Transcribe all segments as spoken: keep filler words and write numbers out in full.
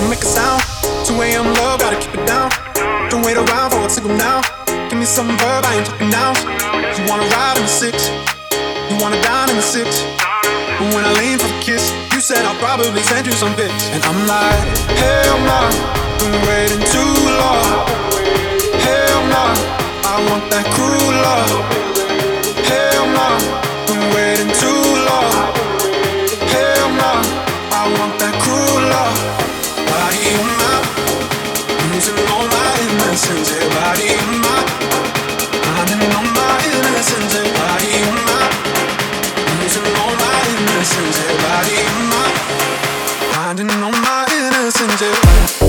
make a sound. two a m love, gotta keep it down. Don't wait around for a signal now. Give me some verb, I ain't talking nouns. You wanna ride in the six, you wanna dine in the six. But when I lean for the kiss, you said I'll probably send you some pics. And I'm like, hell nah, been waiting too long. Hell nah, I want that cruel love. Hell nah, been waiting too long. Hell nah, I want that cruel love. Body on my, losing all my innocence. Yeah, body on my, finding all my innocence. Yeah, body on my, losing all my innocence. Yeah, body on my, finding all my innocence. Yeah.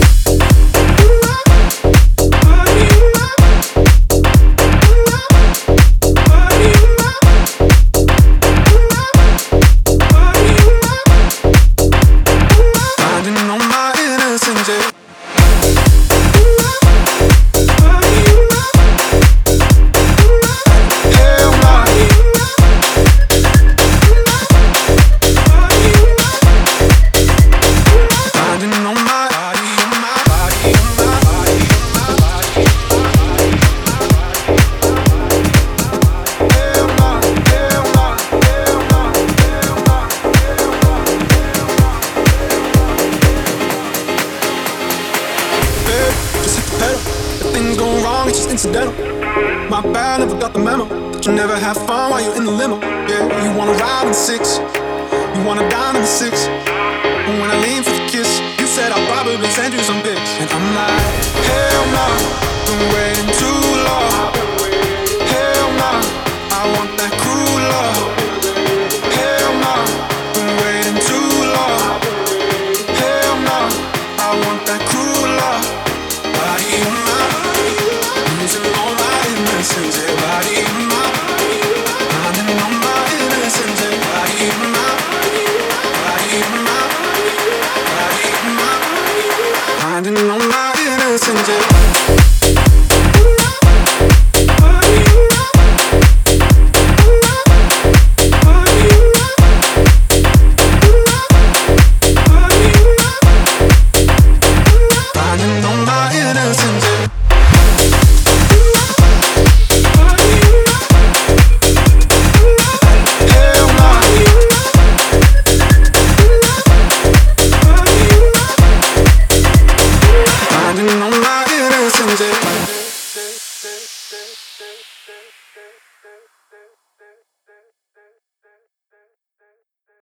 My bad, never got the memo. That you never have fun while you're in the limo. Yeah, you wanna ride in the six, you wanna dine in the six. But when I lean for the kiss, you said I'll probably send you some pics. And I'm like, hell no, nah, been waiting